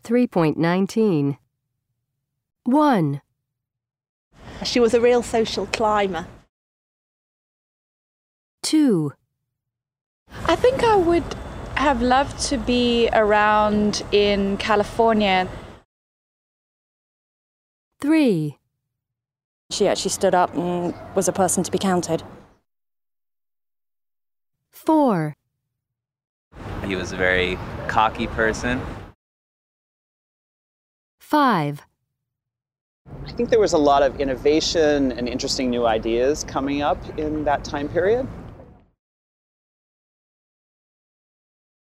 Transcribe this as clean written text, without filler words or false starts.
3.19. 1, She was a real social climber. 2, I think I would have loved to be around in California. 3, She actually stood up and was a person to be counted. 4, He was a very cocky person. 5, I think there was a lot of innovation and interesting new ideas coming up in that time period.